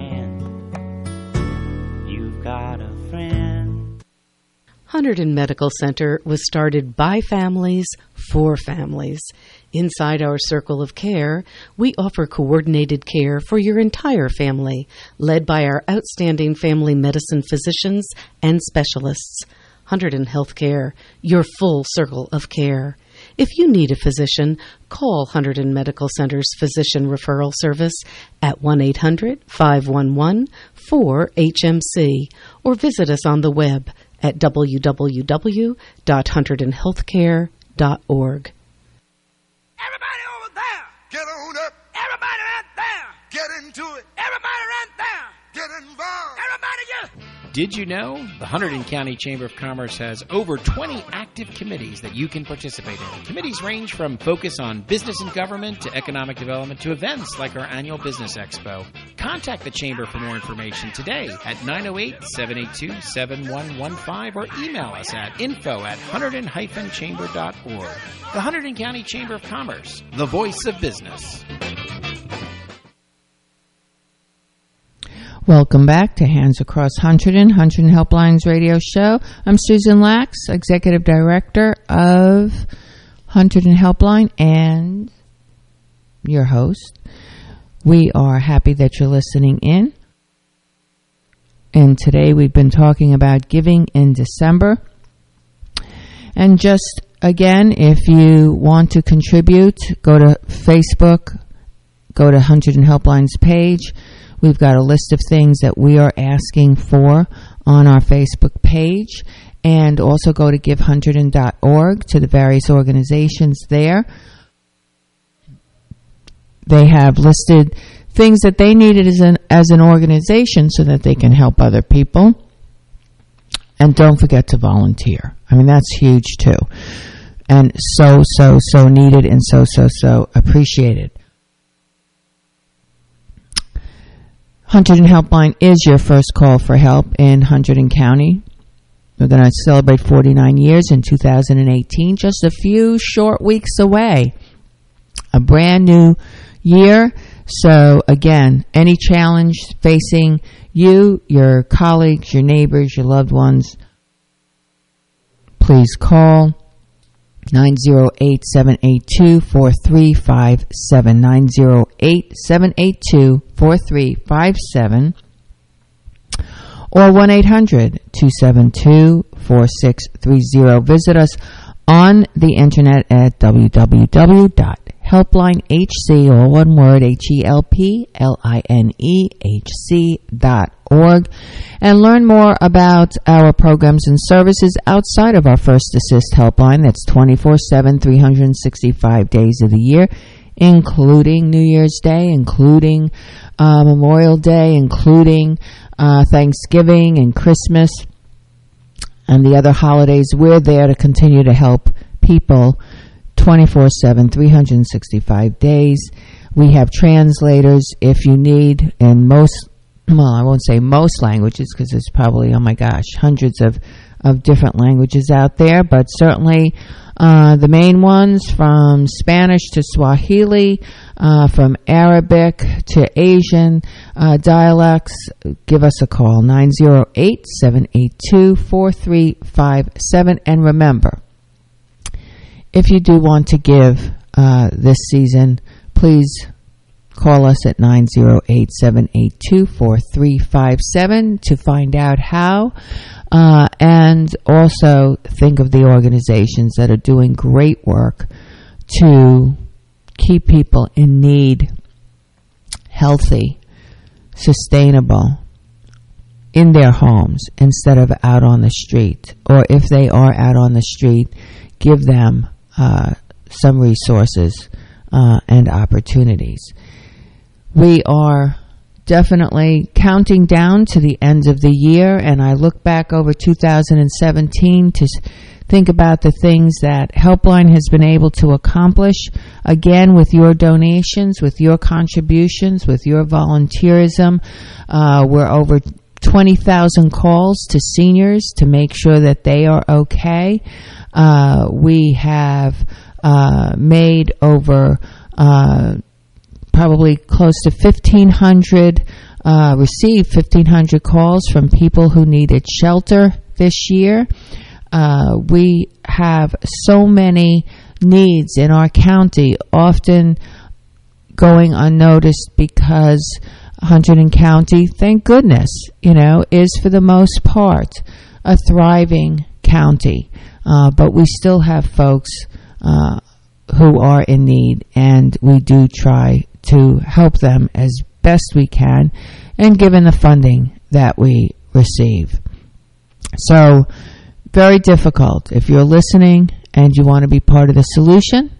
You've got a friend. Hunterdon Medical Center was started by families for families. Inside our circle of care, we offer coordinated care for your entire family, led by our outstanding family medicine physicians and specialists. Hunterdon Healthcare, your full circle of care. If you need a physician, call Hunterdon Medical Center's Physician Referral Service at one eight hundred, five one one, four H M C or visit us on the web at w w w dot hunterdon healthcare dot org. Everybody over there, get on up. Everybody right there, get into it. Everybody right there, get involved. Everybody just... Did you know the Hunterdon County Chamber of Commerce has over twenty active committees that you can participate in? Committees range from focus on business and government to economic development to events like our annual Business Expo. Contact the Chamber for more information today at nine oh eight, seven eight two, seven one one five or email us at info at hunterdon dash chamber dot org. The Hunterdon County Chamber of Commerce, the voice of business. Welcome back to Hands Across Hunterdon, Hunterdon Helplines radio show. I'm Susan Lax, Executive Director of Hunterdon Helpline and your host. We are happy that you're listening in. And today we've been talking about giving in December. And just again, if you want to contribute, go to Facebook, go to Hunterdon Helpline's page. We've got a list of things that we are asking for on our Facebook page, and also go to give hunterdon dot org to the various organizations there. They have listed things that they needed as an, as an organization so that they can help other people. And don't forget to volunteer. I mean, that's huge too. And so, so, so needed and so, so, so appreciated. Hunterdon Helpline is your first call for help in Hunterdon County. We're going to celebrate forty-nine years in two thousand eighteen, just a few short weeks away. A brand new year. So, again, any challenge facing you, your colleagues, your neighbors, your loved ones, please call nine zero eight, seven eight two, four three five seven, nine zero eight, seven eight two, four three five seven, or one eight hundred, two seven two, four six three zero. Visit us on the internet at w w w dot helpline h c, all one word, H E L P L I N E H C dot org, and learn more about our programs and services outside of our First Assist helpline. That's twenty-four seven, three hundred sixty-five days of the year, including New Year's Day, including uh, Memorial Day, including uh, Thanksgiving and Christmas and the other holidays. We're there to continue to help people twenty-four seven, three hundred sixty-five days. We have translators if you need in most, well, I won't say most languages because there's probably, oh my gosh, hundreds of, of different languages out there, but certainly uh, the main ones from Spanish to Swahili, uh, from Arabic to Asian uh, dialects. Give us a call, nine zero eight, seven eight two, four three five seven. And remember, if you do want to give uh, this season, please call us at nine zero eight, seven eight two, four three five seven to find out how. Uh, and also think of the organizations that are doing great work to keep people in need healthy, sustainable, in their homes instead of out on the street. Or if they are out on the street, give them uh, some resources uh, and opportunities. We are definitely counting down to the end of the year, and I look back over two thousand seventeen to think about the things that Helpline has been able to accomplish, again, with your donations, with your contributions, with your volunteerism. Uh, we're over twenty thousand calls to seniors to make sure that they are okay. Uh, we have uh, made over uh, probably close to fifteen hundred, uh, received fifteen hundred calls from people who needed shelter this year. Uh, we have so many needs in our county, often going unnoticed because Hunterdon County, thank goodness, you know, is for the most part a thriving county. Uh, but we still have folks uh, who are in need, and we do try to help them as best we can, and given the funding that we receive. So, very difficult. If you're listening and you want to be part of the solution,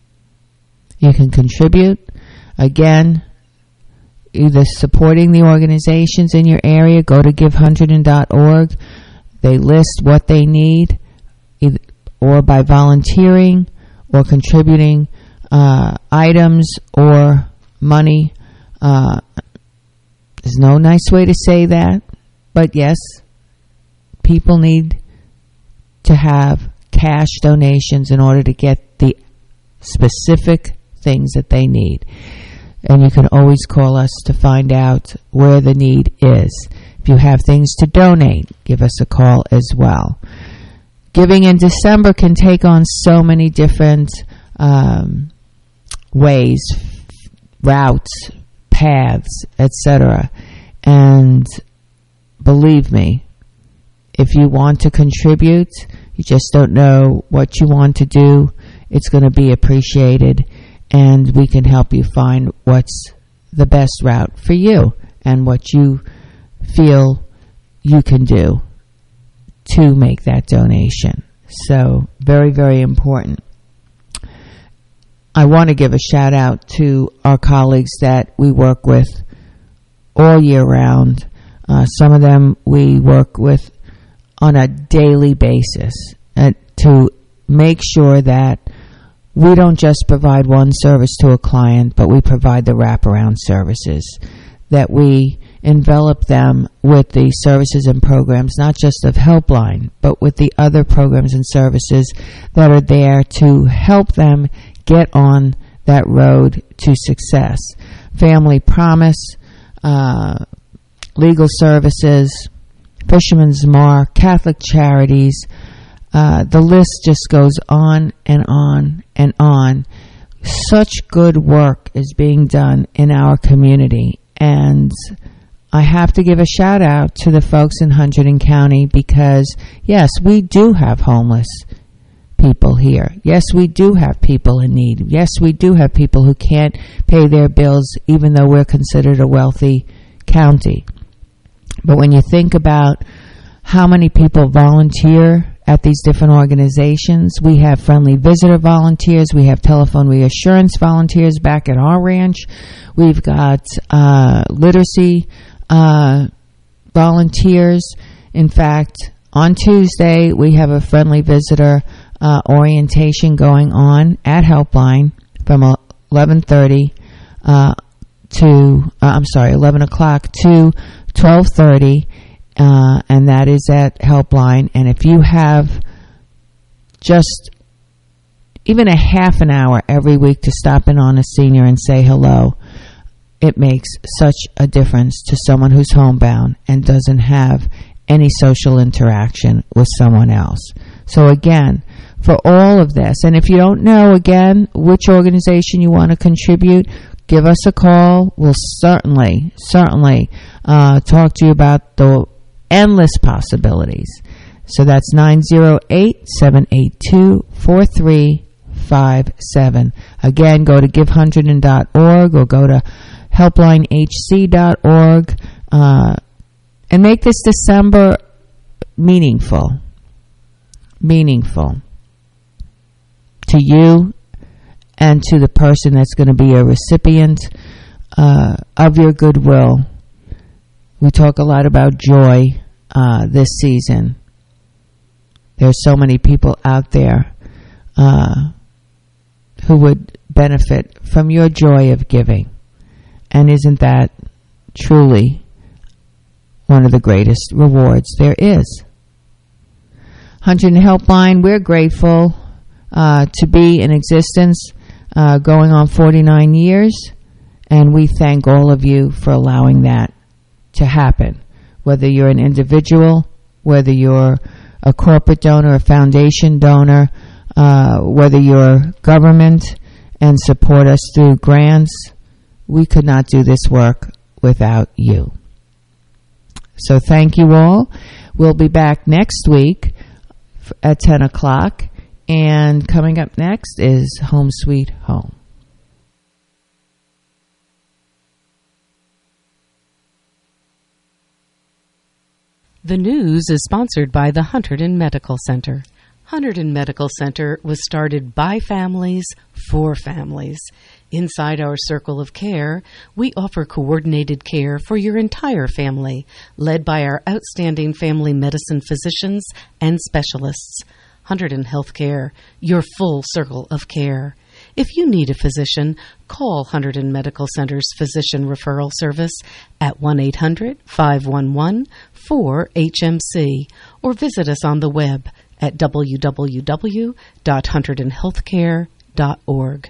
you can contribute. Again, either supporting the organizations in your area, go to give hunterdon dot org. They list what they need, either, or by volunteering or contributing uh, items or money. Uh, there's no nice way to say that, but yes, people need to have cash donations in order to get the specific things that they need. And you can always call us to find out where the need is. If you have things to donate, give us a call as well. Giving in December can take on so many different um, ways, routes, paths, et cetera. And believe me, if you want to contribute, you just don't know what you want to do, it's going to be appreciated, and we can help you find what's the best route for you and what you feel you can do to make that donation. So, very, very important. I want to give a shout out to our colleagues that we work with all year round. Uh, some of them we work with on a daily basis uh, to make sure that we don't just provide one service to a client, but we provide the wraparound services, that we envelop them with the services and programs, not just of Helpline, but with the other programs and services that are there to help them get on that road to success. Family Promise, uh, legal services, Fisherman's Mark, Catholic Charities, Uh, the list just goes on and on and on. Such good work is being done in our community, and I have to give a shout out to the folks in Hunterdon County because, yes, we do have homeless people here. Yes, we do have people in need. Yes, we do have people who can't pay their bills even though we're considered a wealthy county. But when you think about how many people volunteer at these different organizations, we have friendly visitor volunteers, we have telephone reassurance volunteers back at our ranch, we've got uh, literacy uh, volunteers. In fact, on Tuesday, we have a friendly visitor uh, orientation going on at Helpline from eleven thirty uh, to, uh, I'm sorry, eleven o'clock to twelve thirty. Uh, and that is at Helpline. And if you have just even a half an hour every week to stop in on a senior and say hello, it makes such a difference to someone who's homebound and doesn't have any social interaction with someone else. So again, for all of this, and if you don't know, again, which organization you want to contribute, give us a call. We'll certainly, certainly uh, talk to you about the endless possibilities. So that's nine zero eight, seven eight two, four three five seven. Again, go to give hunterdon dot org or go to helpline h c dot org uh, and make this December meaningful. Meaningful to you and to the person that's going to be a recipient uh, of your goodwill. We talk a lot about joy uh, this season. There's so many people out there uh, who would benefit from your joy of giving. And isn't that truly one of the greatest rewards there is? Hunterdon Helpline, we're grateful uh, to be in existence uh, going on forty-nine years, and we thank all of you for allowing that to happen, whether you're an individual, whether you're a corporate donor, a foundation donor, uh, whether you're government and support us through grants. We could not do this work without you. So thank you all. We'll be back next week at ten o'clock, and coming up next is Home Sweet Home. The news is sponsored by the Hunterdon Medical Center. Hunterdon Medical Center was started by families for families. Inside our circle of care, we offer coordinated care for your entire family, led by our outstanding family medicine physicians and specialists. Hunterdon Healthcare, your full circle of care. If you need a physician, call Hunterdon Medical Center's Physician Referral Service at one eight hundred, five one one, four H M C or visit us on the web at w w w dot hunterdon healthcare dot org.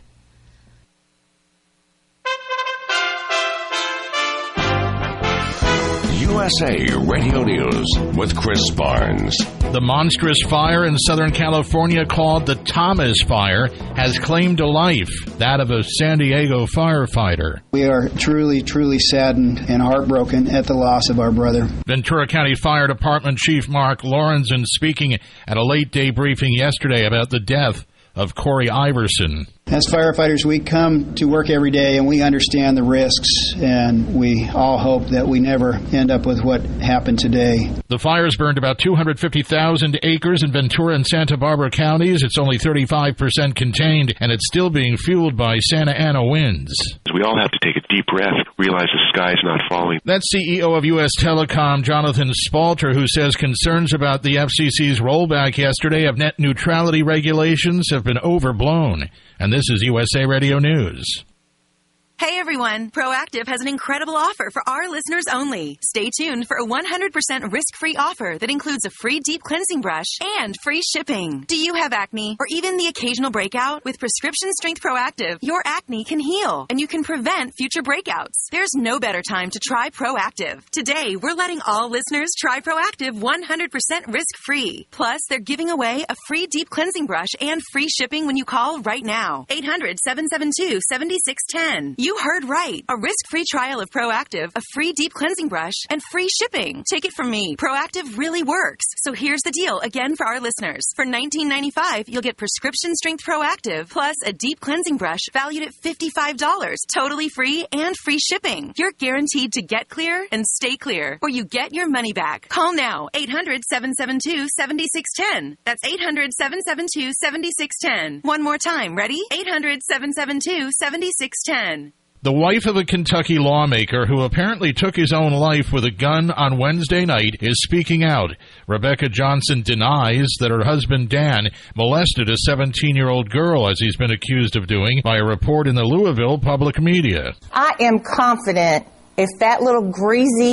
U S A Radio News with Chris Barnes. The monstrous fire in Southern California called the Thomas Fire has claimed a life, that of a San Diego firefighter. We are truly, truly saddened and heartbroken at the loss of our brother. Ventura County Fire Department Chief Mark Lorenzen speaking at a late-day briefing yesterday about the death of Corey Iverson. As firefighters, we come to work every day and we understand the risks, and we all hope that we never end up with what happened today. The fires burned about two hundred fifty thousand acres in Ventura and Santa Barbara counties. It's only thirty-five percent contained, and it's still being fueled by Santa Ana winds. We all have to take a deep breath, realize the sky's not falling. That's C E O of U S Telecom, Jonathan Spalter, who says concerns about the F C C's rollback yesterday of net neutrality regulations have been overblown. And this is U S A Radio News. Hey everyone, Proactive has an incredible offer for our listeners only. Stay tuned for a one hundred percent risk-free offer that includes a free deep cleansing brush and free shipping. Do you have acne or even the occasional breakout? With Prescription Strength Proactive, your acne can heal and you can prevent future breakouts. There's no better time to try Proactive. Today, we're letting all listeners try Proactive one hundred percent risk-free. Plus, they're giving away a free deep cleansing brush and free shipping when you call right now. eight hundred, seven seven two, seven six one zero. You heard right. A risk-free trial of Proactive, a free deep cleansing brush, and free shipping. Take it from me. Proactive really works. So here's the deal again for our listeners. For nineteen ninety-five dollars, you'll get Prescription Strength Proactive plus a deep cleansing brush valued at fifty-five dollars. Totally free and free shipping. You're guaranteed to get clear and stay clear, or you get your money back. Call now. eight hundred, seven seven two, seven six one zero. That's eight hundred, seven seven two, seven six one zero. One more time. Ready? eight hundred, seven seven two, seven six one zero. The wife of a Kentucky lawmaker who apparently took his own life with a gun on Wednesday night is speaking out. Rebecca Johnson denies that her husband Dan molested a seventeen-year-old girl, as he's been accused of doing by a report in the Louisville public media. I am confident if that little greasy